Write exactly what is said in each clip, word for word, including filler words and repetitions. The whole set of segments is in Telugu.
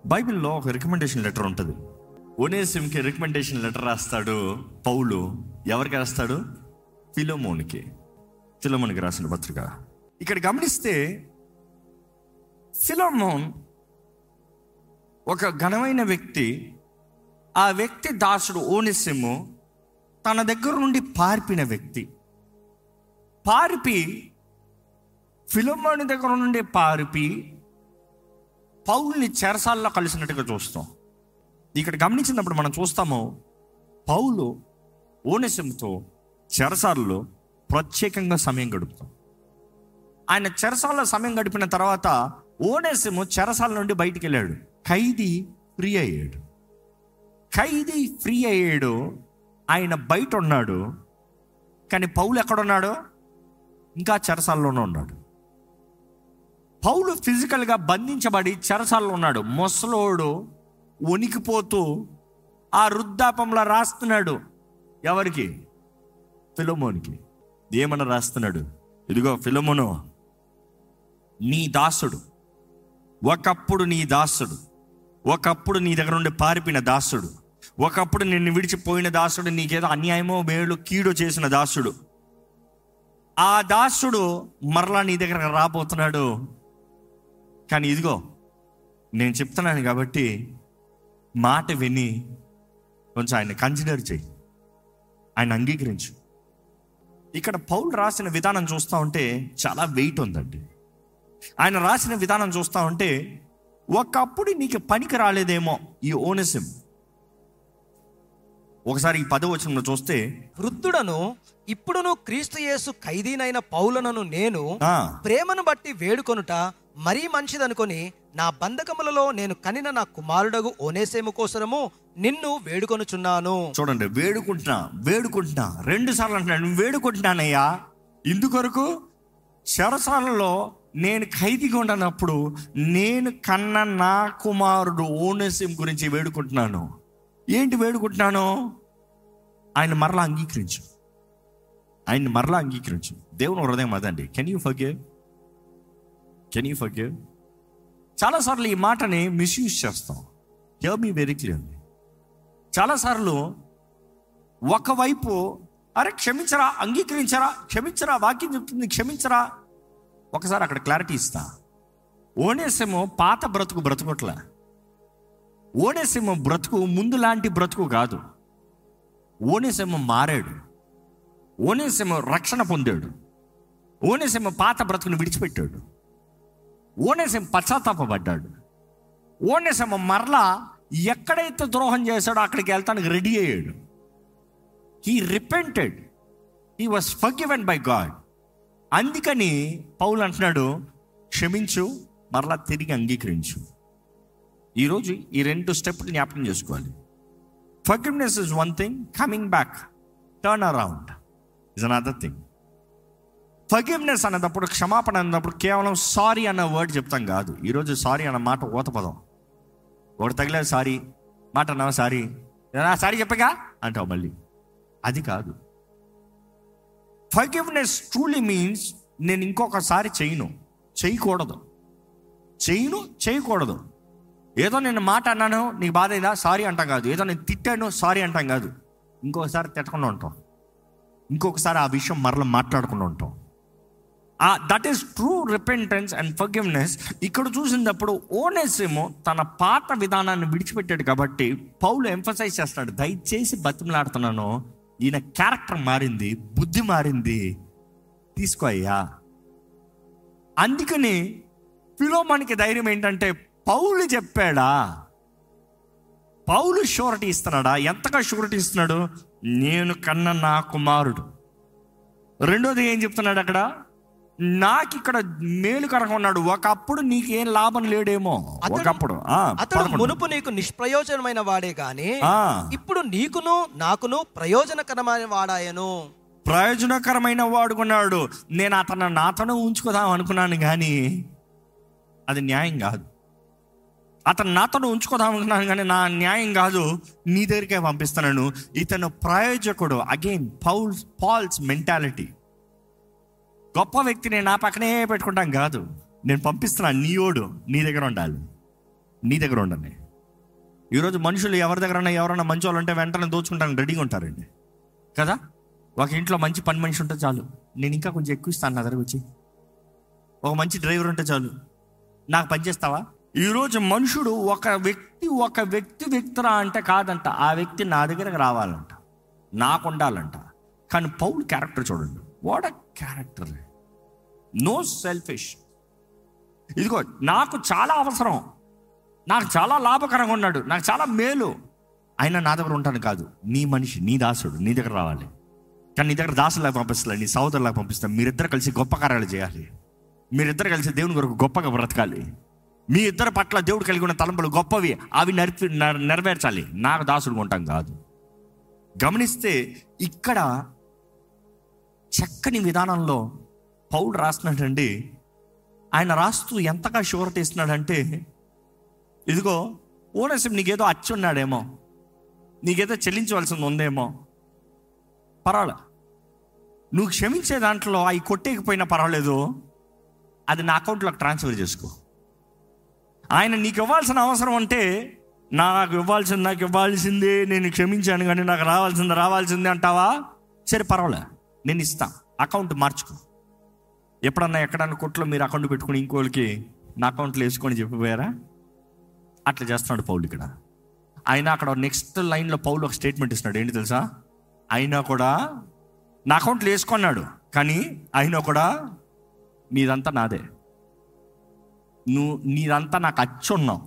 బైబిల్లో ఒక రికమెండేషన్ లెటర్ ఉంటుంది. ఒనేసిమ్కి రికమెండేషన్ లెటర్ రాస్తాడు పౌలు. ఎవరికి రాస్తాడు? ఫిలోమోన్కి. ఫిలోమోన్కి రాసిన పత్రిక. ఇక్కడ గమనిస్తే ఫిలోమోన్ ఒక ఘనమైన వ్యక్తి. ఆ వ్యక్తి దాసుడు ఓనేసిము తన దగ్గర నుండి పారిపిన వ్యక్తి. పారిపి ఫిలోమోను దగ్గర నుండి పారిపి పౌల్ని చెరసాల్లో కలిసినట్టుగా చూస్తాం. ఇక్కడ గమనించినప్పుడు మనం చూస్తాము, పౌలు ఓనేసిముతో చెరసాలలో ప్రత్యేకంగా సమయం గడుపుతాం. ఆయన చెరసాలలో సమయం గడిపిన తర్వాత ఓనేసిము చెరసాల నుండి బయటికి వెళ్ళాడు. ఖైదీ ఫ్రీ అయ్యాడు. ఖైదీ ఫ్రీ అయ్యాడు. ఆయన బయట ఉన్నాడు. కానీ పౌలు ఎక్కడున్నాడు? ఇంకా చెరసాల్లోనే ఉన్నాడు. పౌలు ఫిజికల్గా బంధించబడి చెరసాల్లో ఉన్నాడు. ముసలోడు వణికిపోతూ ఆ వృద్ధాపంలో రాస్తున్నాడు. ఎవరికి? ఫిలోమోన్కి. ఏమన్నా రాస్తున్నాడు? ఇదిగో ఫిలోమోను, నీ దాసుడు, ఒకప్పుడు నీ దాసుడు, ఒకప్పుడు నీ దగ్గర నుండి పారిపోయిన దాసుడు, ఒకప్పుడు నిన్ను విడిచిపోయిన దాసుడు, నీకేదో అన్యాయమో మేలు కీడో చేసిన దాసుడు, ఆ దాసుడు మరలా నీ దగ్గర రాబోతున్నాడు. కానీ ఇదిగో నేను చెప్తున్నాను కాబట్టి మాట విని కొంచెం ఆయన కన్సిడర్ చేయి, ఆయన అంగీకరించు. ఇక్కడ పౌలు రాసిన విధానం చూస్తూ ఉంటే చాలా వెయిట్ ఉందండి. ఆయన రాసిన విధానం చూస్తూ ఉంటే ఒకప్పుడు నీకు పనికి రాలేదేమో ఈ ఓనేసిమ్. ఒకసారి ఈ పదవచనంలో చూస్తే, వృద్ధుడను ఇప్పుడును క్రీస్తు యేసు ఖైదీనైన పౌలనను నేను ప్రేమను బట్టి వేడుకొనుట మరీ మంచిదనుకొని నా బంధకములలో నేను కనిన నా కుమారుడగు ఓనేసిము కోసము నిన్ను వేడుకొనుచున్నాను. చూడండి, వేడుకుంటున్నా వేడుకుంటున్నా రెండు సార్లు అంటున్నాడు. నువ్వు వేడుకుంటున్నానయ్యా. ఇందుకొరకు చెరసాలలో నేను ఖైదీగా ఉండనప్పుడు నేను కన్న నా కుమారుడు ఓనేసిము గురించి వేడుకుంటున్నాను. ఏంటి వేడుకుంటున్నాను? ఆయన మరలా అంగీకరించు, ఆయన మరలా అంగీకరించు. దేవుని హృదయం అదండి. Can you forgive? Can you forgive? చాలాసార్లు ఈ మాటని మిస్యూజ్ చేస్తాం. Hear me very clearly. చాలాసార్లు ఒకవైపు అరే క్షమించరా, అంగీకరించరా, క్షమించరా, వాక్యం చెప్తుంది క్షమించరా. ఒకసారి అక్కడ క్లారిటీ ఇస్తా. ఓనేసిము పాత బ్రతుకు బ్రతుకుట్ల. ఓనేసిము బ్రతుకు ముందు లాంటి బ్రతుకు కాదు. ఓనేసిము మారాడు. ఓనేసిము రక్షణ పొందాడు. ఓనేసిము పాత బ్రతుకును విడిచిపెట్టాడు. ఓనేసిము పశ్చాత్తాపడ్డాడు. ఓనేసిము మరలా ఎక్కడైతే ద్రోహం చేశాడో అక్కడికి వెళ్తానికి రెడీ అయ్యాడు. He repented, he was forgiven by God. అందుకని పౌలు అంటున్నాడు, క్షమించు, మరలా తిరిగి అంగీకరించు. ఈరోజు ఈ రెండు స్టెప్లు జ్ఞాపకం చేసుకోవాలి. Forgiveness is one thing, coming back, turn around is another thing. Forgiveness అన్నప్పుడు, క్షమాపణ అన్నప్పుడు కేవలం సారీ అన్న వర్డ్ చెప్తాం కాదు. ఈరోజు సారీ అన్న మాట ఊత పదం. ఒకటి తగిలేదు సారీ మాట అన్నావా, సారీ సారీ చెప్పగా అంటావు మళ్ళీ. అది కాదు. ఫర్గివ్నెస్ ట్రూలీ మీన్స్ నేను ఇంకొకసారి చేయను, చేయకూడదు, చేయను చేయకూడదు. ఏదో నేను మాట అన్నాను, నీకు బాధ అయిందా, సారీ అంటాం కాదు. ఏదో నేను తిట్టాను, సారీ అంటాం కాదు. ఇంకొకసారి తిట్టకుండా ఉంటాం, ఇంకొకసారి ఆ విషయం మరలా మాట్లాడకుండా ఉంటాం. That is true repentance and forgiveness. ఇక్కడ చూసినప్పుడు ఓనేసిము తన పాత విధానాన్ని విడిచిపెట్టాడు కాబట్టి పౌలు ఎంఫసైజ్ చేస్తాడు, దయచేసి బతిమలాడుతున్నాను, ఈయన క్యారెక్టర్ మారింది, బుద్ధి మారింది, తీసుకో అయ్యా. అందుకని ఫిలోమోనుకి ధైర్యం ఏంటంటే పౌలు చెప్పాడా, పౌలు షూరిటీ ఇస్తున్నాడా? ఎంతగా షూరిటీ ఇస్తున్నాడు? నేను కన్న నా కుమారుడు. రెండోది ఏం చెప్తున్నాడు అక్కడ? నాకు ఇక్కడ మేలుకరంగా ఉన్నాడు. ఒకప్పుడు నీకేం లాభం లేడేమో, ఒకప్పుడు అతడు మునుపు నీకు నిష్ప్రయోజనమైన వాడే గాని ఇప్పుడు నీకును నాకును ప్రయోజనకరమైన వాడాయను. ప్రయోజనకరమైన వాడుకున్నాడు. నేను అతను నాతోనే ఉంచుకుందాం అనుకున్నాను, కానీ అది న్యాయం కాదు. అతను నాతోనే ఉంచుకుందాం అనుకున్నాను, కానీ నా న్యాయం కాదు, నీ దగ్గరికే పంపిస్తున్నాను. ఇతను ప్రయోజకుడు. Again Paul Paul's mentality. గొప్ప వ్యక్తి నేను నా పక్కనే పెట్టుకుంటాం కాదు, నేను పంపిస్తున్నాను, నీయోడు నీ దగ్గర ఉండాలి, నీ దగ్గర ఉండని. ఈరోజు మనుషులు ఎవరి దగ్గర ఎవరైనా మంచి వాళ్ళు ఉంటే వెంటనే దోచుకుంటానికి రెడీగా ఉంటారండి కదా. ఒక ఇంట్లో మంచి పని మనిషి ఉంటే చాలు, నేను ఇంకా కొంచెం ఎక్కువ ఇస్తాను నా దగ్గర వచ్చి. ఒక మంచి డ్రైవర్ ఉంటే చాలు, నాకు పని చేస్తావా. ఈరోజు మనుషుడు ఒక వ్యక్తి ఒక వ్యక్తి వ్యక్తిరా అంటే కాదంట, ఆ వ్యక్తి నా దగ్గరకు రావాలంట, నాకు ఉండాలంట. కానీ పౌలు క్యారెక్టర్ చూడండి, what a character. No selfish. ఇదిగో నాకు చాలా అవసరం, నాకు చాలా లాభకరంగా ఉన్నాడు, నాకు చాలా మేలు, అయినా నా దగ్గర ఉంటాను కాదు. నీ మనిషి, నీ దాసుడు నీ దగ్గర రావాలి. కానీ నీ దగ్గర దాసులాగా పంపిస్తలే, నీ సోదరులాగా పంపిస్తాను. మీరిద్దరు కలిసి గొప్ప కార్యాలు చేయాలి, మీరిద్దరు కలిసి దేవుని కొరకు గొప్పగా బ్రతకాలి. మీ ఇద్దరు పట్ల దేవుడు కలిగి ఉన్న తలంపులు గొప్పవి, అవి నెరవే నెరవేర్చాలి. నాకు దాసుడు ఉంటాం కాదు. గమనిస్తే ఇక్కడ చక్కని విధానంలో పౌలు రాస్తున్నాడండి. ఆయన రాస్తూ ఎంతగా షూరిటీ ఇస్తున్నాడంటే, ఇదిగో ఓనేసిం నీకేదో అచ్చి ఉన్నాడేమో, నీకేదో చెల్లించవలసింది ఉందేమో, పర్వాలే, నువ్వు క్షమించే దాంట్లో అవి కొట్టేకపోయినా పర్వాలేదు, అది నా అకౌంట్లోకి ట్రాన్స్ఫర్ చేసుకో. ఆయన నీకు ఇవ్వాల్సిన అవసరం అంటే, నాకు ఇవ్వాల్సింది నాకు ఇవ్వాల్సిందే, నేను క్షమించాను కానీ నాకు రావాల్సింది రావాల్సిందే అంటావా, సరే పర్వాలే నేను ఇస్తా, అకౌంట్ మార్చుకో. ఎప్పుడన్నా ఎక్కడన్నా కొట్లో మీరు అకౌంట్ పెట్టుకుని ఇంకోళ్ళకి నా అకౌంట్లో వేసుకొని చెప్పిపోయారా? అట్లా చేస్తున్నాడు పౌలు ఇక్కడ. అయినా అక్కడ నెక్స్ట్ లైన్లో పౌలు ఒక స్టేట్మెంట్ ఇస్తున్నాడు, ఏంటి తెలుసా? అయినా కూడా నా అకౌంట్లో వేసుకున్నాడు, కానీ అయినా కూడా నీదంతా నాదే, నువ్వు నీదంతా నాకు అచ్చున్నావు,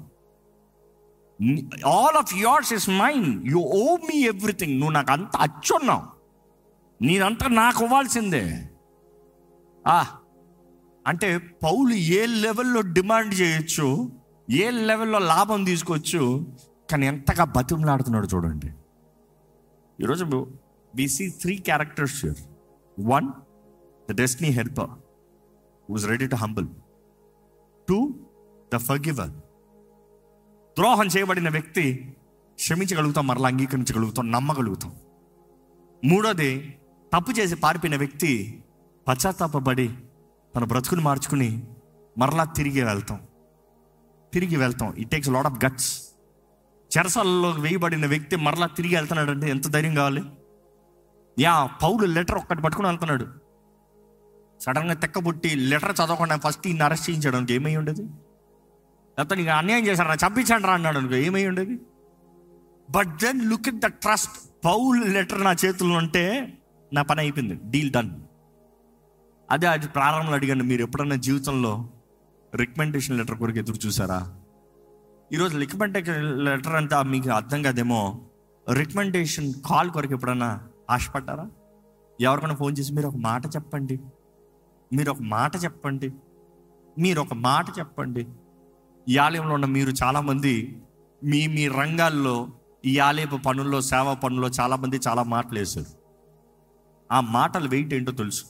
all of yours is mine, you owe me everything, నువ్వు నాకు అంతా అచ్చున్నావు, నీదంతా నాకు ఇవ్వాల్సిందే. ఆ అంటే పౌలు ఏ లెవెల్లో డిమాండ్ చేయొచ్చు, ఏ లెవెల్లో లాభం తీసుకోవచ్చు, కానీ ఎంతగా బతిమలాడుతున్నాడు చూడండి. ఈరోజు we see three characters here. One, the destiny helper who was ready to humble. Two, the forgiver, ద్రోహం చేయబడిన వ్యక్తి క్షమించగలుగుతాం, మరలా అంగీకరించగలుగుతాం, నమ్మగలుగుతాం. మూడోది, తప్పు చేసి పారిపోయిన వ్యక్తి పశ్చాత్తాపడి తన బ్రతుకుని మార్చుకుని మరలా తిరిగి వెళ్తాం తిరిగి వెళ్తాం it takes lot of guts. చెరసాలలో వేయబడిన వ్యక్తి మరలా తిరిగి వెళ్తున్నాడు అంటే ఎంత ధైర్యం కావాలి? యా, పౌలు లెటర్ ఒక్కటి పట్టుకుని వెళ్తున్నాడు. సడన్గా తెక్కబుట్టి లెటర్ చదవకుండా ఫస్ట్ ఈయన అరెస్ట్ చేయించడానికి ఏమై ఉండేది? లేకపోతే నీకు అన్యాయం చేశారా, చంపించండి రా అన్నాడు అనుకో, ఏమై ఉండేది? But then look at the trust. Paul letter నా చేతుల్లో ఉంటే నా పని అయిపోయింది, డీల్ డన్. అదే అది ప్రారంభంలో అడిగాను, మీరు ఎప్పుడన్నా జీవితంలో రికమెండేషన్ లెటర్ కొరకు ఎదురు చూసారా? ఈరోజు రికమెండేషన్ లెటర్ అంటే మీకు అర్థం కాదేమో, రికమెండేషన్ కాల్ కొరకు ఎప్పుడన్నా ఆశపడ్డారా? ఎవరికైనా ఫోన్ చేసి మీరు ఒక మాట చెప్పండి, మీరు ఒక మాట చెప్పండి, మీరు ఒక మాట చెప్పండి. ఈ ఆలయంలో ఉన్న మీరు చాలామంది మీ మీ రంగాల్లో, ఈ ఆలయపు పనుల్లో, సేవా పనుల్లో చాలామంది చాలా మాటలు వేశారు. ఆ మాటలు వెయిట్ ఏంటో తెలుసు.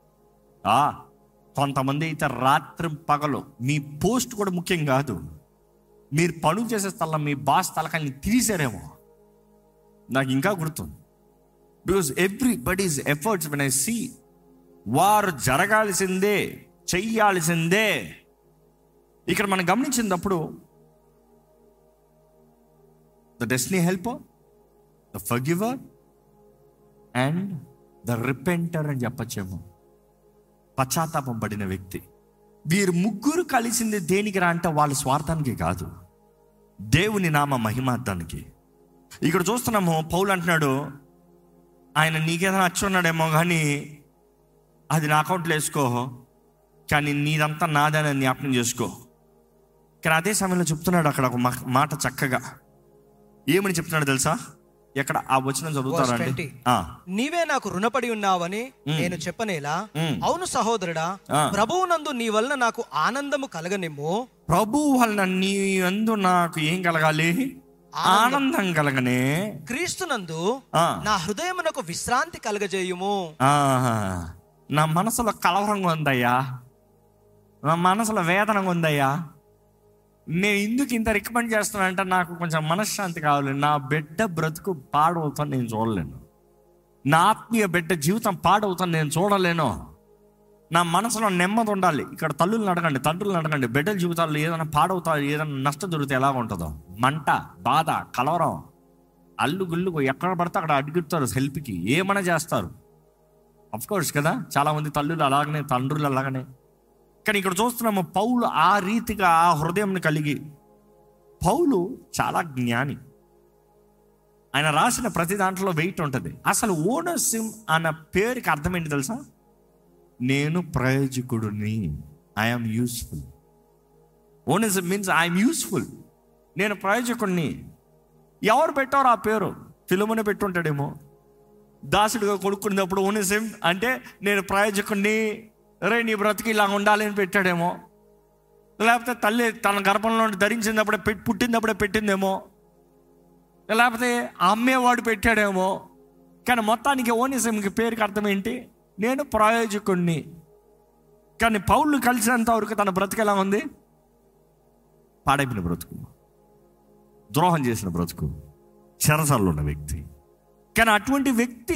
కొంతమంది అయితే రాత్రి పగలు, మీ పోస్ట్ కూడా ముఖ్యం కాదు, మీరు పనులు చేసే స్థలం మీ బాస్ తలకాయని తీసారేమో. నాకు ఇంకా గుర్తుంది, because everybody's efforts when I see, వారు జరగాల్సిందే, చెయ్యాల్సిందే. ఇక్కడ మనం గమనించినప్పుడు the destiny helper, the forgiver and the repenter అని చెప్పచ్చేమో, పశ్చాత్తాపం పడిన వ్యక్తి. వీరు ముగ్గురు కలిసింది దేనికి రా అంటే వాళ్ళ స్వార్థానికి కాదు, దేవుని నామ మహిమార్థానికి. ఇక్కడ చూస్తున్నాము పౌలు అంటున్నాడు, ఆయన నీకేదైనా వచ్చి ఉన్నాడేమో కానీ అది నా అకౌంట్లో వేసుకో, కానీ నీదంతా నాదని జ్ఞాపకం చేసుకో. కానీ అదే సమయంలో చెప్తున్నాడు అక్కడ ఒక మాట చక్కగా. ఏమని చెప్తున్నాడు తెలుసా? ఎక్కడ ఆ వచనం చదువుతారండి? నీవే నాకు రుణపడి ఉన్నావని నేను చెప్పనేలా? అవును సహోదరుడా, ప్రభువునందు నీ వలన నాకు ఆనందము కలగనిమ్ము. ప్రభువు వలన నీ యందు నాకు ఏం కలగాలి? ఆనందం కలగనే. క్రీస్తునందు నా హృదయమునకు విశ్రాంతి కలగజేయుము. నా మనసులో కలవరంగా ఉందయ్యా, నా మనసులో వేదనగా ఉందయ్యా, నేను ఎందుకు ఇంత రికమెండ్ చేస్తున్నానంటే నాకు కొంచెం మనశ్శాంతి కావాలి. నా బిడ్డ బ్రతుకు పాడవుతాను నేను చూడలేను, నా ఆత్మీయ బిడ్డ జీవితం పాడవుతాను నేను చూడలేను, నా మనసులో నెమ్మది ఉండాలి. ఇక్కడ తల్లులను అడగండి, తండ్రులను అడగండి, బిడ్డల జీవితాల్లో ఏదైనా పాడవుతారు, ఏదైనా నష్టం దొరికితే ఎలా ఉంటుందో, మంట, బాధ, కలవరం, అల్లు గుల్లు ఎక్కడ పడితే అక్కడ అడుగుతారు, హెల్ప్కి ఏమైనా చేస్తారు. అఫ్ కోర్స్ కదా, చాలామంది తల్లులు అలాగనే, తండ్రులు అలాగనే. కానీ ఇక్కడ చూస్తున్నాము పౌలు ఆ రీతిగా ఆ హృదయం కలిగి. పౌలు చాలా జ్ఞాని. ఆయన రాసిన ప్రతి దాంట్లో వెయిట్ ఉంటుంది. అసలు ఓనసిమ్ అన్న పేరుకి అర్థం ఏంటి తెలుసా? నేను ప్రయోజకుడిని, ఐఎమ్ యూస్ఫుల్. ఓనసిమ్ మీన్స్ ఐఎమ్ యూస్ఫుల్, నేను ప్రయోజకుడిని. ఎవరు పెట్టారు ఆ పేరు? ఫిలోమోనే పెట్టుంటాడేమో. దాసుడిగా కొడుకున్నప్పుడు ఓనసిమ్ అంటే నేను ప్రయోజకుడిని, రే నీ బ్రతికి ఇలా ఉండాలి అని పెట్టాడేమో. లేకపోతే తల్లి తన గర్భంలో ధరించినప్పుడే పెట్టి పుట్టినప్పుడే పెట్టిందేమో. లేకపోతే అమ్మేవాడు పెట్టాడేమో. కానీ మొత్తానికి ఓనసిమ్కి పేరుకి అర్థం ఏంటి? నేను ప్రయోజకుడిని. కానీ పౌలు కలిసినంత వరకు తన బ్రతుకు ఎలా ఉంది? పాడైపోయిన బ్రతుకు, ద్రోహం చేసిన బ్రతుకు, చెరసాల్లో ఉన్న వ్యక్తి. కానీ అటువంటి వ్యక్తి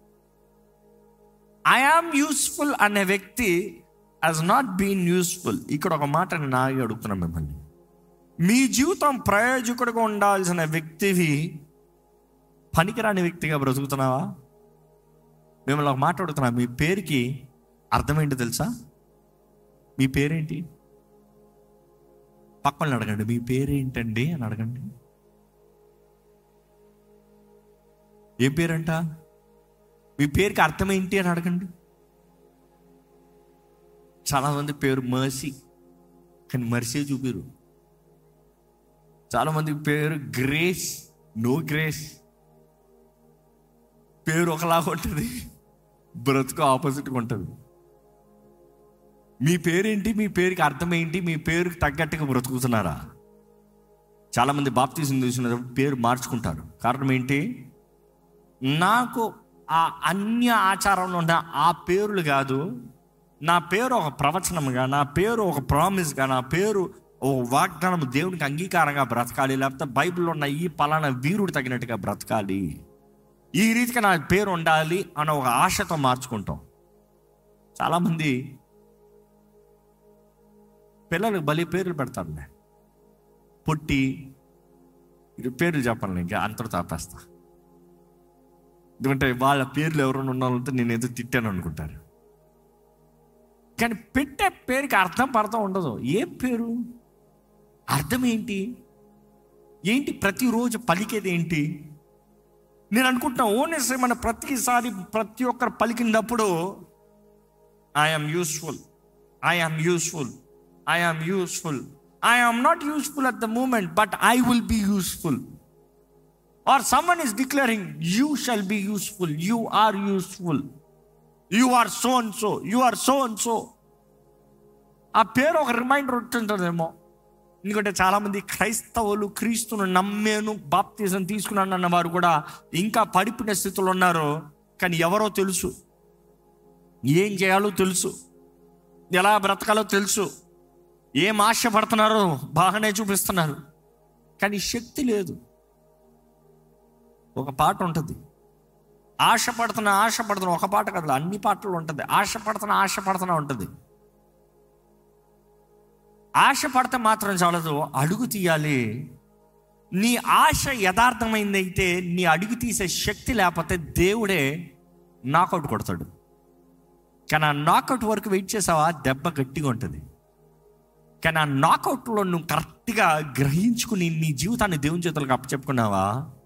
ఐ యామ్ యూస్ఫుల్ అనే వ్యక్తి హాజ్ నాట్ బీన్ యూస్ఫుల్. ఇక్కడ ఒక మాట నేను ఆగి అడుగుతున్నాను మిమ్మల్ని, మీ జీవితం ప్రయోజకుడిగా ఉండాల్సిన వ్యక్తివి పనికిరాని వ్యక్తిగా బ్రతుకుతున్నావా? మిమ్మల్ని ఒక మాట అడుగుతున్నా, మీ పేరుకి అర్థమేంటో తెలుసా? మీ పేరేంటి? పక్కన అడగండి, మీ పేరేంటండి అని అడగండి. ఏ పేరంట? మీ పేరుకి అర్థం ఏంటి అని అడగండి. చాలామంది పేరు మర్సీ, కానీ మర్సీ చూపిరు. చాలామంది పేరు గ్రేస్, నో గ్రేస్. పేరు ఒకలాగా ఉంటుంది, బ్రతుకు ఆపోజిట్గా ఉంటుంది. మీ పేరేంటి? మీ పేరుకి అర్థం ఏంటి? మీ పేరుకి తగ్గట్టుగా బ్రతుకుతున్నారా? చాలామంది బాప్తిజం తీసుకున్న పేరు మార్చుకుంటారు. కారణం ఏంటి? నాకు ఆ అన్య ఆచారంలో ఉన్న ఆ పేర్లు కాదు, నా పేరు ఒక ప్రవచనంగా, నా పేరు ఒక ప్రామిస్గా, నా పేరు ఓ వాగ్దానం, దేవునికి అంగీకారంగా బ్రతకాలి. లేకపోతే బైబిల్లో ఉన్న ఈ పలానా వీరుడు తగినట్టుగా బ్రతకాలి, ఈ రీతిగా నా పేరు ఉండాలి అన్న ఒక ఆశతో మార్చుకుంటాం. చాలామంది పిల్లలకు బలి పేర్లు పెడతారులే, పొట్టి, ఇది పేర్లు చెప్పాలి, ఇంకా అంతలో తాపేస్తా. ఎందుకంటే వాళ్ళ పేర్లు ఎవరైనా ఉన్నారంటే నేను ఏదో తిట్టాను అనుకుంటారు. కానీ పెట్టే పేరుకి అర్థం పడతా ఉండదు. ఏ పేరు? అర్థం ఏంటి? ఏంటి ప్రతిరోజు పలికేది ఏంటి? నేను అనుకుంటున్నా ఓనసిమ్ మన ప్రతిసారి ప్రతి ఒక్కరు పలికినప్పుడు I'm useful, I'm useful, I'm useful. I'm not useful at the moment, but I will be useful. Or someone is declaring, you shall be useful, you are useful, you are so and so, you are so and so. ఆ పేరు ఒక రిమైండర్ ఉంటుందేమో. ఎందుకంటే చాలామంది క్రైస్తవులు క్రీస్తును నమ్మేను, బాప్తిజం తీసుకున్నాను అన్న వారు కూడా ఇంకా పడిపోయిన స్థితిలో ఉన్నారు. కానీ ఎవరో తెలుసు, ఏం చేయాలో తెలుసు, ఎలా బ్రతకాలో తెలుసు, ఏం ఆశపడుతున్నారో బాగానే చూపిస్తున్నారు, కానీ శక్తి లేదు. ఒక పాట ఉంటుంది, ఆశపడుతున్నా ఆశపడుతున్నా, ఒక పాట కదా, అన్ని పాటలు ఉంటుంది. ఆశపడుతున్నా ఆశపడుతున్నా ఉంటుంది. ఆశపడితే మాత్రం చాలదు, అడుగు తీయాలి. నీ ఆశ యథార్థమైందైతే నీ అడుగు తీసే శక్తి లేకపోతే దేవుడే నాకౌట్ కొడతాడు. కానీ ఆ నాకౌట్ వరకు వెయిట్ చేసావా, దెబ్బ గట్టిగా ఉంటుంది. కానీ ఆ నాకౌట్లో నువ్వు కరెక్ట్గా గ్రహించుకుని నీ జీవితాన్ని దేవుని చేతులకు అప్పచెప్పుకున్నావా,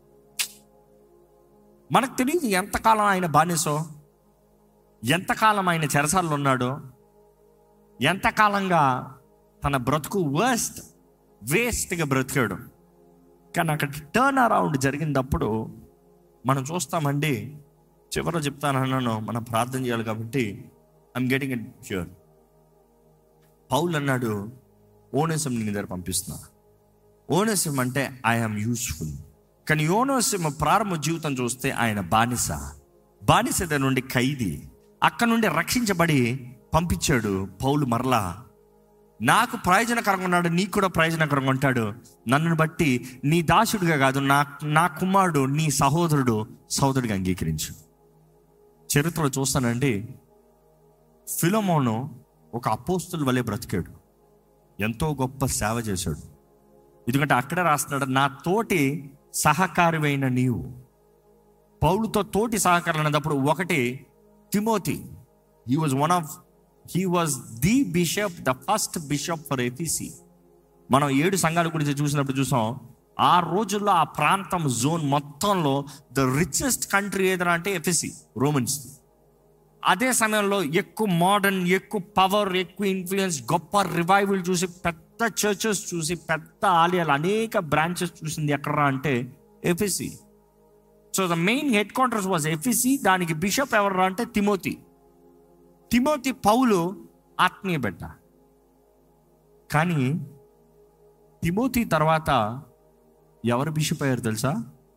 మనకు తెలియదు ఎంతకాలం ఆయన బానిసో, ఎంతకాలం ఆయన చెరసాల్లో ఉన్నాడో, ఎంతకాలంగా తన బ్రతుకు వర్స్ట్ వేస్ట్గా బ్రతికాడు. కానీ అక్కడ టర్న్ అరౌండ్ జరిగినప్పుడు మనం చూస్తామండి. చివరిలో చెప్తానన్నాను, మనం ప్రార్థన చేయాలి కాబట్టి I'm getting it sure. Paul అన్నాడు, ఓనసిమ్ నీ దగ్గర పంపిస్తున్నా. ఓనసిమ్ అంటే ఐఎమ్ యూస్ఫుల్. కానీ ఓనసిమ్ ప్రారంభ జీవితం చూస్తే ఆయన బానిస, బానిస నుండి ఖైదీ, అక్కడ నుండి రక్షించబడి పంపించాడు పౌలు. మరలా నాకు ప్రయోజనకరంగా ఉన్నాడు, నీకు కూడా ప్రయోజనకరంగా ఉంటాడు. నన్ను బట్టి నీ దాసుడిగా కాదు, నా నా కుమారుడు, నీ సహోదరుడు, సహోదరుడిగా అంగీకరించు. చరిత్రలో చూస్తానండి, ఫిలమోను ఒక అపోస్తుల వలె బ్రతికాడు, ఎంతో గొప్ప సేవ చేశాడు. ఎందుకంటే అక్కడే రాస్తున్నాడు, నా తోటి సహకారివైన నీవు. పౌలుతో తోటి సహకారం అన్నప్పుడు ఒకటి Timothy, he was one of he was the bishop, the first bishop for Ephesus. మనం ఏడు సంఘాల గురించి చూసినప్పుడు చూసాం, ఆ రోజుల్లో ఆ ప్రాంతం జోన్ మొత్తంలో ద రిచెస్ట్ కంట్రీ ఏదైనా అంటే ఎఫీసీ, రోమన్స్. అదే సమయంలో ఎక్కువ మోడర్న్, ఎక్కువ పవర్, ఎక్కువ ఇన్ఫ్లుయెన్స్, గొప్ప రివైవల్ చూసి, పెద్ద చర్చెస్ చూసి, పెద్ద ఆలయాలు, అనేక బ్రాంచెస్ చూసింది ఎక్కడరా అంటే Ephesus. So the main headquarters was Ephesus. దానికి బిషప్ ఎవర్రా అంటే తిమోతి. తిమోతి పౌలు ఆత్మీయ బిడ్డ. కానీ తిమోతి తర్వాత ఎవరు బిషప్ అయ్యారు తెలుసా?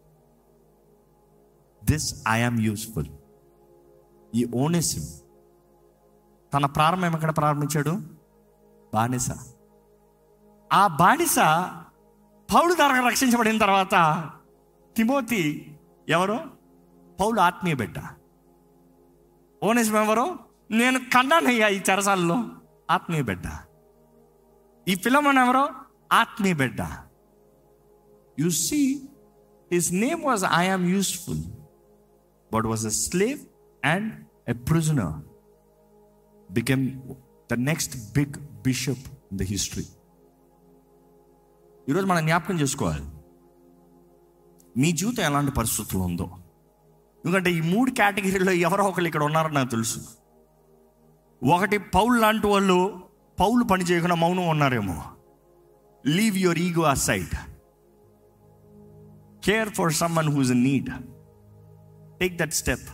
This I am useful. ఈ ఓనేసిమ్ తన ప్రారంభం ఎక్కడ ప్రారంభించాడు? బానిస. ఆ బానిస పౌలు ద్వారా రక్షించబడిన తర్వాత తిమోతి ఎవరు? పౌలు ఆత్మీయ బిడ్డ. ఓనేసిమ్ ఎవరు? నేను కన్నానయ్యా ఈ చెరసాలలో, ఆత్మీయ బిడ్డ. ఈ ఫిలమోను ఎవరు? ఆత్మీయ బిడ్డ. You see, his name was I am useful, but was a slave and a prisoner, became the next big bishop in the history. ఈరోజు మనం జ్ఞాపకం చేసుకోవాలి, మీ జీవితం ఎలాంటి పరిస్థితుల్లో ఉందో. ఎందుకంటే ఈ మూడు కేటగిరీలో ఎవరో ఒకరు ఇక్కడ ఉన్నారని నాకు తెలుసు. ఒకటి పౌలు లాంటి వాళ్ళు పౌలు పని చేయకుండా మౌనం ఉన్నారేమో. Leave your ego aside, care for someone who is in need, take that step.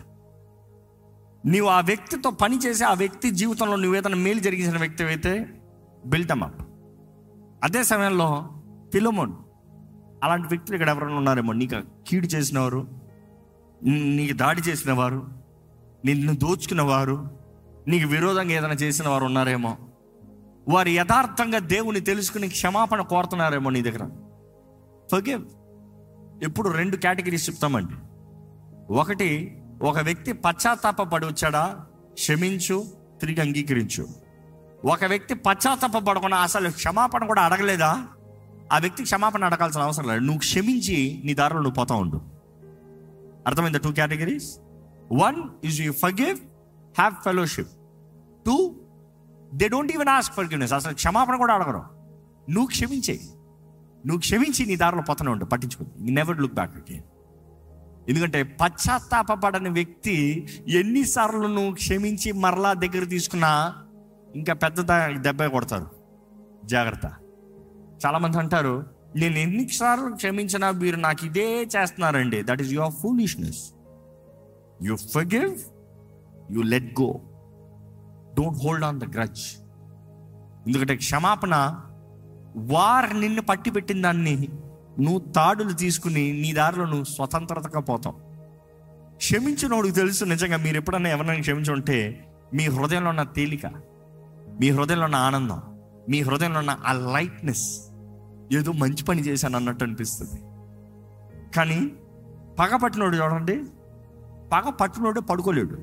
నీవు ఆ వ్యక్తితో పని చేసి ఆ వ్యక్తి జీవితంలో నువ్వు ఏదైనా మేలు జరిగించిన వ్యక్తి అయితే బిల్డమ్ అప్. అదే సమయంలో ఫిలమోన్ అలాంటి వ్యక్తులు ఇక్కడ ఎవరైనా ఉన్నారేమో. నీకు కీడు చేసినవారు, నీకు దాడి చేసిన వారు, నిన్ను దోచుకున్న వారు, నీకు విరోధంగా ఏదైనా చేసిన వారు ఉన్నారేమో. వారు యథార్థంగా దేవుని తెలుసుకుని క్షమాపణ కోరుతున్నారేమో నీ దగ్గర. ఫర్గివ్. ఎప్పుడు రెండు కేటగిరీస్ చెప్తామండి. ఒకటి, ఒక వ్యక్తి పశ్చాత్తాప పడి వచ్చాడా, క్షమించు, తిరిగి అంగీకరించు. ఒక వ్యక్తి పశ్చాత్తాప పడకుండా అసలు క్షమాపణ కూడా అడగలేదా, ఆ వ్యక్తికి క్షమాపణ అడగాల్సిన అవసరం లేదు. నువ్వు క్షమించి నీ దారిలో నువ్వు పోతా ఉండు. అర్థమైందా? Two categories. One is you forgive, have fellowship. Two, they don't even ask forgiveness, అసలు క్షమాపణ కూడా అడగరు. నువ్వు క్షమించే, నువ్వు క్షమించి నీ దారిలో పోతూనే ఉండు, పట్టించుకో. Never look back again. ఎందుకంటే పశ్చాత్తాపడని వ్యక్తి ఎన్నిసార్లు నువ్వు క్షమించి మరలా దగ్గర తీసుకున్నా ఇంకా పెద్ద దెబ్బ కొడతారు. జాగ్రత్త. చాలామంది అంటారు, నేను ఎన్నిసార్లు క్షమించినా మీరు నాకు ఇదే చేస్తున్నారండి. That is your foolishness. You forgive, you let go, don't hold on the grudge. ఎందుకంటే క్షమాపణ, వారు నిన్ను పట్టి పెట్టిన దాన్ని నువ్వు తాడులు తీసుకుని నీ దారిలో నువ్వు స్వతంత్రతగా పోతావు. క్షమించినోడికి తెలుసు నిజంగా. మీరు ఎప్పుడన్నా ఎవరైనా క్షమించి ఉంటే మీ హృదయంలో ఉన్న తేలిక, మీ హృదయంలో ఉన్న ఆనందం, మీ హృదయంలో ఉన్న ఆ లైట్నెస్, ఏదో మంచి పని చేశాను అన్నట్టు అనిపిస్తుంది. కానీ పగ పట్టినోడు చూడండి, పగ పట్టినోడు పడుకోలేడు.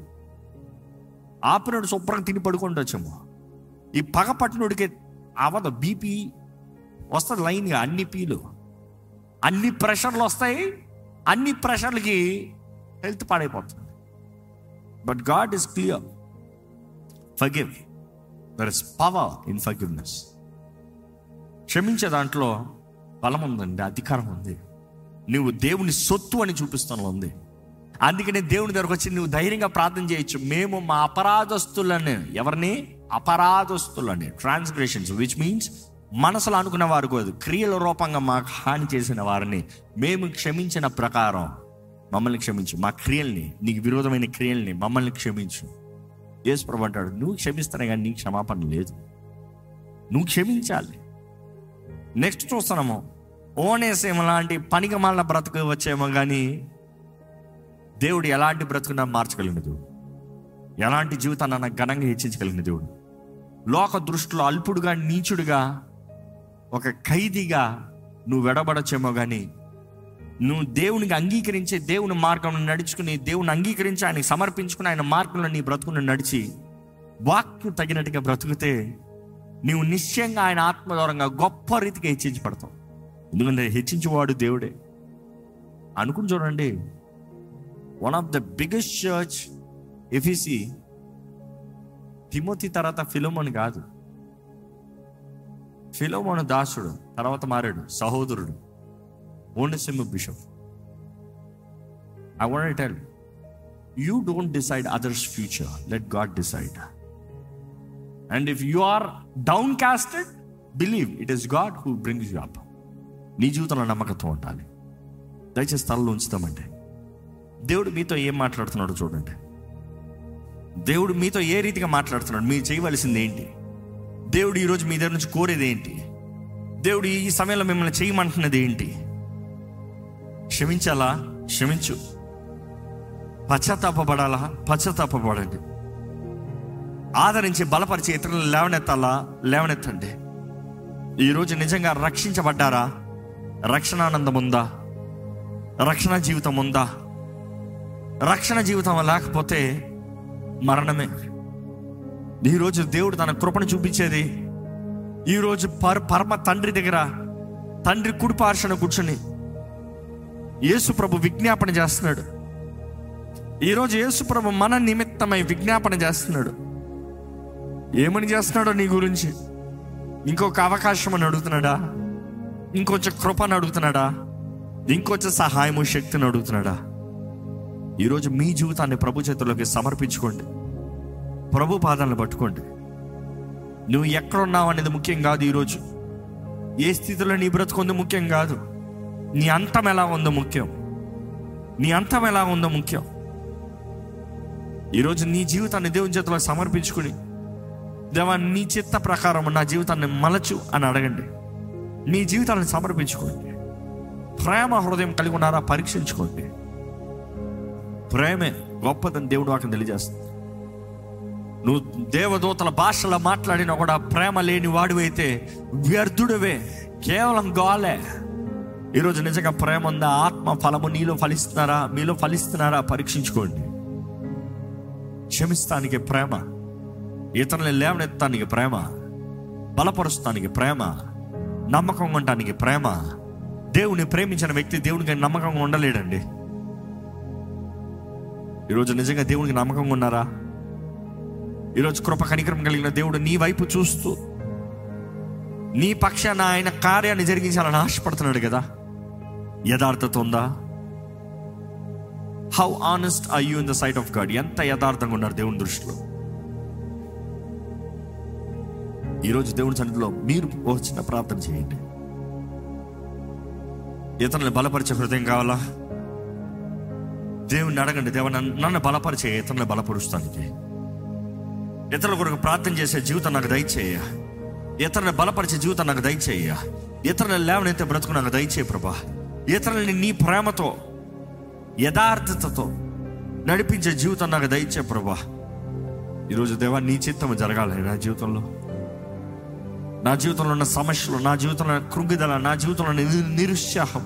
ఆపినోడు శుభ్రంగా తిని పడుకుంటొచ్చేమో. ఈ పగ పట్టినోడికి అవదు, బీపీ వస్తుంది లైన్గా, అన్ని పీలు, అన్ని ప్రెషర్లు వస్తాయి. అన్ని ప్రెషర్లకి హెల్త్ పాడైపోతుంది. But God is clear. Forgive. There is power in forgiveness. క్షమించే దాంట్లో బలం ఉందండి, అధికారం ఉంది. నువ్వు దేవుని సొత్తు అని చూపిస్తాను ఉంది. అందుకనే దేవుని దగ్గరకు వచ్చి నువ్వు ధైర్యంగా ప్రార్థన చేయొచ్చు. మేము మా అపరాధస్తులని, ఎవరిని? అపరాధస్తులని, ట్రాన్స్గ్రెషన్స్, విచ్ మీన్స్ మనసులో అనుకున్న వారు కాదు, క్రియల రూపంగా మాకు హాని చేసిన వారిని మేము క్షమించిన ప్రకారం మమ్మల్ని క్షమించు. మా క్రియల్ని, నీకు విరోధమైన క్రియల్ని మమ్మల్ని క్షమించు. యేసు ప్రభువు అంటాడు, నువ్వు క్షమిస్తానే కానీ నీకు క్షమాపణ లేదు, నువ్వు క్షమించాలి. నెక్స్ట్ చూస్తున్నాము, ఓనేసేమో లాంటి పనికిమాలిన బ్రతుకు వచ్చేమో కానీ దేవుడు ఎలాంటి బ్రతుకున్నా మార్చగలిగిన దేవుడు, ఎలాంటి జీవితాన్ని ఘనంగా హెచ్చించగలిగిన దేవుడు. లోక దృష్టిలో అల్పుడుగా, నీచుడుగా, ఒక ఖైదీగా నువ్వు వెడబడచ్చేమో కానీ నువ్వు దేవునికి అంగీకరించి దేవుని మార్గంలో నడుచుకుని, దేవుని అంగీకరించి ఆయనకి సమర్పించుకుని ఆయన మార్గంలో నీ బ్రతుకుని నడిచి వాక్కు తగినట్టుగా బ్రతుకుతే నీవు నిశ్చయంగా ఆయన ఆత్మదూరంగా గొప్ప రీతిగా హెచ్చించబడతావు. ఎందుకంటే హెచ్చించేవాడు దేవుడే. అనుకుని చూడండి, one of the biggest church Ephesus Timothy తర్వాత ఫిలోమోను కాదు. ఫిలోమోను దాసుడు, తర్వాత మారాడు సహోదరుడు, ఓనెసిము bishop. I want to tell you, don't decide others future, let God decide. And if you are down casted, believe it is God who brings you up. నీ జీవితంలో నమ్మకత్వం ఉండాలి. దయచేసి తలలో ఉంచుతామంటే దేవుడు మీతో ఏం మాట్లాడుతున్నాడో చూడండి. దేవుడు మీతో ఏ రీతిగా మాట్లాడుతున్నాడు, మీరు చేయవలసింది ఏంటి, దేవుడు ఈరోజు మీ దగ్గర నుంచి కోరేది ఏంటి, దేవుడు ఈ సమయంలో మిమ్మల్ని చేయమంటున్నది ఏంటి. క్షమించాలా, క్షమించు. పశ్చాత్తాపడాలా, పశ్చాత్తాపడండి. ఆదరించి బలపరిచి ఇతరులను లేవనెత్తాలా, లేవనెత్తండి. ఈరోజు నిజంగా రక్షించబడ్డారా? రక్షణ ఆనందం ఉందా? రక్షణ జీవితం ఉందా? రక్షణ జీవితం లేకపోతే మరణమే. ఈరోజు దేవుడు తన కృపను చూపించేది, ఈరోజు పర పరమ తండ్రి దగ్గర, తండ్రి కుడి పార్శ్వన కూర్చొని యేసు ప్రభు విజ్ఞాపన చేస్తున్నాడు. ఈరోజు యేసు ప్రభు మన నిమిత్తమై విజ్ఞాపన చేస్తున్నాడు. ఏమని చేస్తున్నాడో నీ గురించి? ఇంకొక అవకాశం అని అడుగుతున్నాడా? ఇంకొంచెం కృపను అడుగుతున్నాడా? ఇంకొంచెం సహాయము, శక్తిని అడుగుతున్నాడా? ఈరోజు మీ జీవితాన్ని ప్రభు చేతుల్లోకి సమర్పించుకోండి. ప్రభు పాదాలను పట్టుకోండి. నువ్వు ఎక్కడున్నావు అనేది ముఖ్యం కాదు. ఈరోజు ఏ స్థితిలో నీ బ్రతుకుందో ముఖ్యం కాదు. నీ అంతం ఎలా ఉందో ముఖ్యం. నీ అంతం ఎలా ఉందో ముఖ్యం. ఈరోజు నీ జీవితాన్ని దేవుని చేతిలో సమర్పించుకుని, దేవా నీ చిత్త ప్రకారం నా జీవితాన్ని మలచు అని అడగండి. నీ జీవితాన్ని సమర్పించుకోండి. ప్రేమ హృదయం కలిగి ఉన్నారా పరీక్షించుకోండి. ప్రేమే గొప్పదని దేవుడు వాక్యం తెలియజేస్తుంది. నువ్వు దేవదూతల భాషలో మాట్లాడినా కూడా ప్రేమ లేని వాడివైతే వ్యర్థుడివే, కేవలం గాలే. ఈరోజు నిజంగా ప్రేమ ఉందా? ఆత్మ ఫలము నీలో ఫలిస్తున్నారా, మీలో ఫలిస్తున్నారా పరీక్షించుకోండి. క్షమిస్తానికి ప్రేమ, ఇతరులను లేవనెత్తానికి ప్రేమ, బలపరుస్తానికి ప్రేమ, నమ్మకంగా ఉండటానికి ప్రేమ. దేవుని ప్రేమించిన వ్యక్తి దేవునికి నమ్మకంగా ఉండలేడండి. ఈరోజు నిజంగా దేవునికి నమ్మకంగా ఉన్నారా? ఈరోజు కృప కనికరం కలిగిన దేవుడు నీ వైపు చూస్తూ నీ పక్షాన ఆయన కార్యాన్ని జరిగించాలని ఆశపడుతున్నాడు కదా. యథార్థత ఉందా? How honest are you in the sight of God? ఎంత యథార్థంగా ఉన్నారు దేవుని దృష్టిలో? ఈరోజు దేవుని సన్నిధిలో మీరు వచ్చిన ప్రార్థన చేయండి. ఇతరులను బలపరిచే హృదయం కావాలా? దేవుణ్ణి అడగండి, దేవ నన్ను బలపరిచే, ఇతరులను బలపరుస్తానికి, ఇతరుల కొరకు ప్రార్థన చేసే జీవితం నాకు దయచేయ, ఇతరులను బలపరిచే జీవితం నాకు దయచేయ, ఇతరులను లేవనైతే బ్రతుకు నాకు దయచేయ ప్రభా. ఇతరులని నీ ప్రేమతో యథార్థతతో నడిపించే జీవితం నాకు దయచే ప్రభా. ఈరోజు దేవా నీ చిత్తము జరగాలి నా జీవితంలో. నా జీవితంలో ఉన్న సమస్యలు, నా జీవితంలో కృంగిదల, నా జీవితంలో నిరుత్సాహం,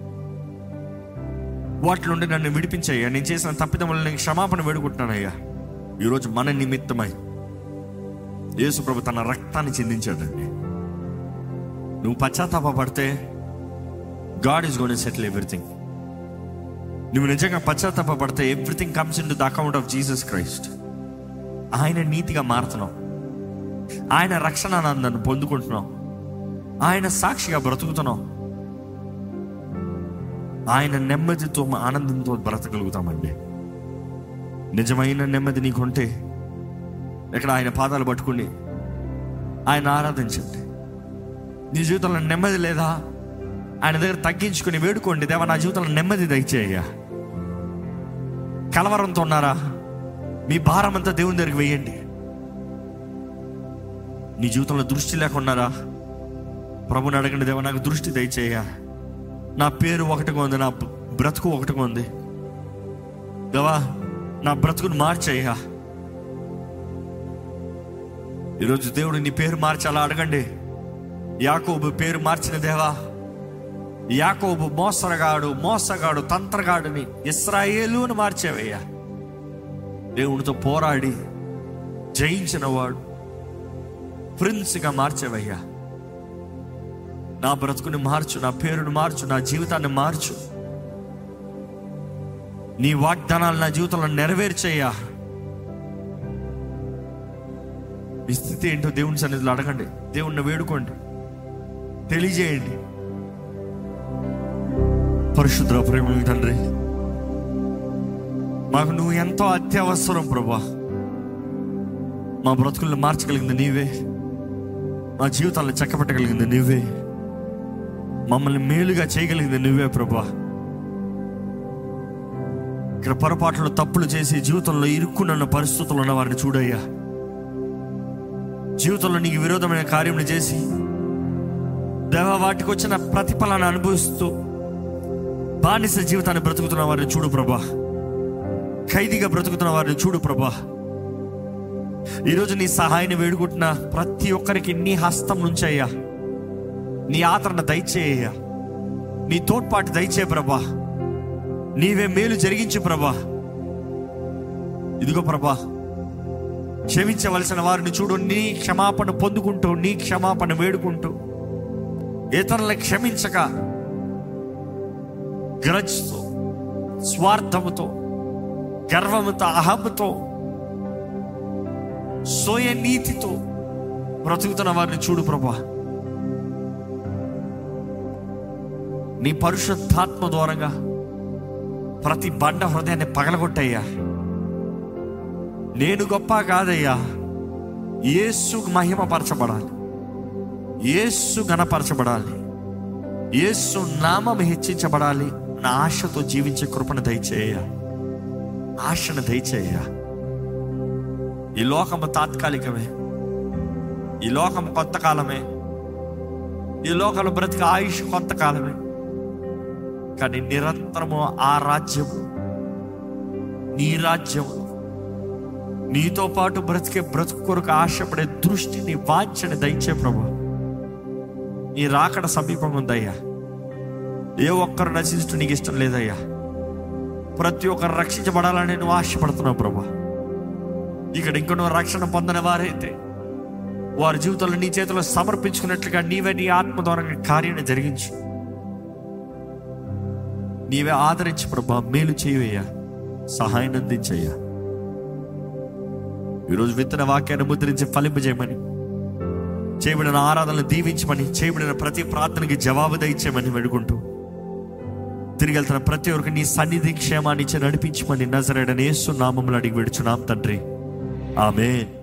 వాటి నుండి నన్ను విడిపించయ్యా. నేను చేసిన తప్పిదం వల్ల నేను క్షమాపణ వేడుకుంటున్నానయ్యా. ఈరోజు మన నిమిత్తమై యేసు ప్రభు తన రక్తాన్ని చిందించాడండి. నువ్వు పశ్చాత్తాపడితే God is going to settle everything. నువ్వు నిజంగా పశ్చాత్తాపడితే everything comes into the account of Jesus Christ. ఆయన నీతిగా మారుతున్నావు, ఆయన రక్షణ ఆనందాన్ని పొందుకుంటున్నావు, ఆయన సాక్షిగా బ్రతుకుతున్నావు, ఆయన నెమ్మదితో ఆనందంతో బ్రతకగలుగుతామండి. నిజమైన నెమ్మది నీకుంటే ఇక్కడ ఆయన పాదాలు పట్టుకుని ఆయన ఆరాధించండి. నీ జీవితంలో నెమ్మది లేదా? ఆయన దగ్గర తగ్గించుకుని వేడుకోండి, దేవా నా జీవితంలో నెమ్మది దయచేయ్యా. కలవరంతో ఉన్నారా? మీ భారం అంతా దేవుని దగ్గరికి వేయండి. నీ జీవితంలో దృష్టి లేకున్నారా? ప్రభుని అడగండి, దేవా నాకు దృష్టి దయచేయ్యా. నా పేరు ఒకటిగా ఉంది, నా బ్రతుకు ఒకటిగా ఉంది, దేవా నా బ్రతుకుని మార్చేయ్యా. ఈరోజు దేవుడు నీ పేరు మార్చాలా అడగండి. యాకోబు పేరు మార్చిన దేవా, యాకోబు మోసగాడు మోసగాడు తంత్రగాడుని ఇశ్రాయేలుని మార్చేవయ్యా. దేవునితో పోరాడి జయించిన వాడు, ప్రిన్స్గా మార్చేవయ్యా. నా బ్రతుకుని మార్చు, నా పేరును మార్చు, నా జీవితాన్ని మార్చు. నీ వాగ్దానాలు నా జీవితంలో నెరవేర్చయ్యా. మీ స్థితి ఏంటో దేవుని సన్నిధిలో అడగండి, దేవుణ్ణి వేడుకోండి, తెలియజేయండి. పరిశుద్ధ ప్రేమ తండ్రి, మాకు నువ్వు ఎంతో అత్యవసరం ప్రభా. మా బ్రతుకులను మార్చగలిగింది నీవే, మా జీవితాలను చక్కబెట్టగలిగింది నీవే, మమ్మల్ని మేలుగా చేయగలిగింది నువ్వే ప్రభా. ఇక్కడ పొరపాట్లు తప్పులు చేసి జీవితంలో ఇరుక్కున్న పరిస్థితులు ఉన్న వారిని చూడయ్యా. జీవితంలో నీకు విరోధమైన కార్యములు చేసి దేవ వాటికి వచ్చిన ప్రతిఫలాన్ని అనుభవిస్తూ బానిస జీవితాన్ని బ్రతుకుతున్న వారిని చూడు ప్రభా. ఖైదీగా బ్రతుకుతున్న వారిని చూడు ప్రభా. ఈరోజు నీ సహాయాన్ని వేడుకుంటున్న ప్రతి ఒక్కరికి నీ హస్తం నుంచి అయ్యా, నీ ఆదరణ దయచేయ్యా, నీ తోడ్పాటు దయచే ప్రభా. నీవే మేలు జరిగించు ప్రభా. ఇదిగో ప్రభా, క్షమించవలసిన వారిని చూడు, నీ క్షమాపణ పొందుకుంటూ, నీ క్షమాపణ వేడుకుంటూ, ఇతరులను క్షమించక గ్రజ్తో, స్వార్థముతో, గర్వముతో, అహంతో, సోయ నీతితో బ్రతుకుతున్న వారిని చూడు ప్రభా. నీ పరిశుద్ధాత్మ ద్వారంగా ప్రతి బండ హృదయాన్ని పగలగొట్టయ్యా. నేను గొప్ప కాదయ్యా, యేసు మహిమపరచబడాలి, యేసు ఘనపరచబడాలి, యేసు నామం హెచ్చించబడాలి. నా ఆశతో జీవించే కృపను దయచేయ, ఆశను దయచేయ. ఈ లోకము తాత్కాలికమే, ఈ లోకము కొంతకాలమే, ఈ లోకంలో బ్రతికే ఆయుష్ కొంతకాలమే. కానీ నిరంతరము ఆ రాజ్యము, నీ రాజ్యము, నీతో పాటు బ్రతికే బ్రతుకు కొరకు ఆశపడే దృష్టిని, వాంఛని దయచే ప్రభు. నీ రాకడ సమీపం ఉందయ్యా. ఏ ఒక్కరు నశించడం నీకు ఇష్టం లేదయ్యా. ప్రతి ఒక్కరు రక్షించబడాలని నువ్వు ఆశపడుతున్నావు ప్రభా. ఇక్కడ ఇంకో నువ్వు రక్షణ పొందిన వారైతే వారి జీవితంలో నీ చేతిలో సమర్పించుకున్నట్లుగా నీవే నీ ఆత్మ ద్వారా కార్యాన్ని జరిగించు. నీవే ఆదరించి ప్రభా, మేలు చేయవయ్యా, సహాయం అందించయ్యా. ఈరోజు విత్తన వాక్యాన్ని ముద్రించి ఫలింపజేయమని, చేయబడిన ఆరాధనలు దీవించమని, చేయబడిన ప్రతి ప్రార్థనకి జవాబు దయచేయమని వేడుకుంటూ, తిరిగి వెళ్తున్న ప్రతి ఒక్కరికి నీ సన్నిధి క్షేమాన్ని ఇచ్చి నడిపించమని నజరేయుడైన యేసు నామములో అడిగి వేడుచున్నాం తండ్రి, ఆమేన్.